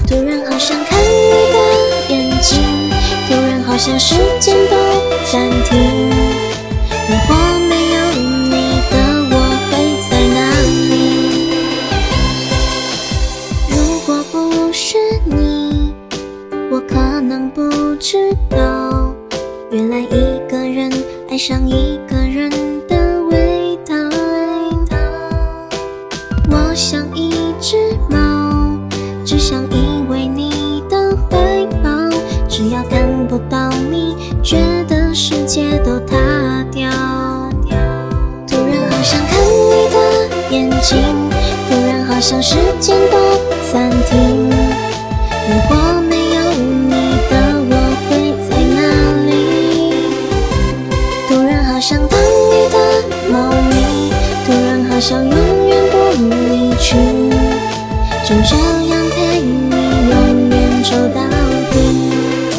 突然好想看你的眼睛，突然好像时间都暂停。如果没有你的我会在哪里？如果不是你，我可能不知道，原来一个人爱上一个人的味道。我像一只猫，只想依偎你的怀抱，只要看不到你，觉得世界都塌掉。突然好想看你的眼睛，突然好像时间都暂停。如果没有你的我会在哪里？突然好想当你的猫咪，突然好想永远不离去，就这样陪你永远走到底。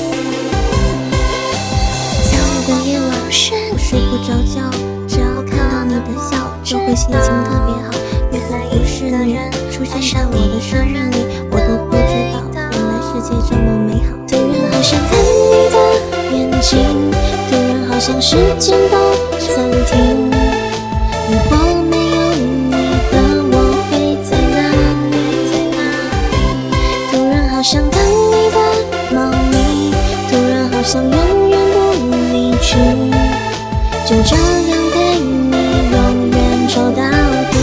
下午的夜晚，我睡不着觉，只要看到你的笑，就会心情特别好。原来不是的人出现在我的生日里，我都不知道，原来世界这么美好。突然好想看你的眼睛，突然好像时间都暂停。如果没有你的我会在哪里？突然好想当你的猫咪，突然好想永远不离去，就这样陪你永远走到底。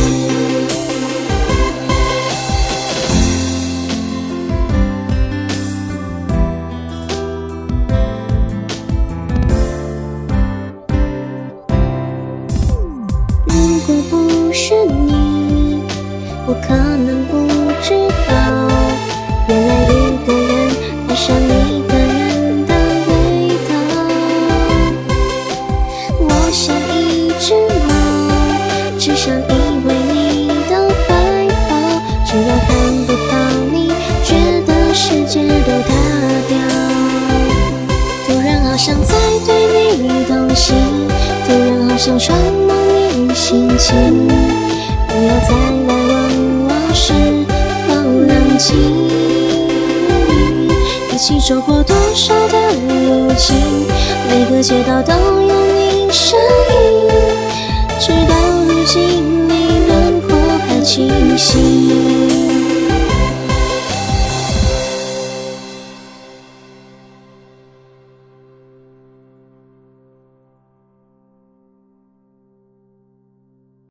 如果不是你，我可能不知道，原来一个人爱上一个人的味道。我像一只猫，只想依偎你的怀抱，只要看不到你，觉得世界都塌掉。突然好想再对你动心，突然好想揣摩你心情，不要再来问我是否冷静。一起走过多少的路径，每个街道都有你身影，直到如今你轮廓还清晰。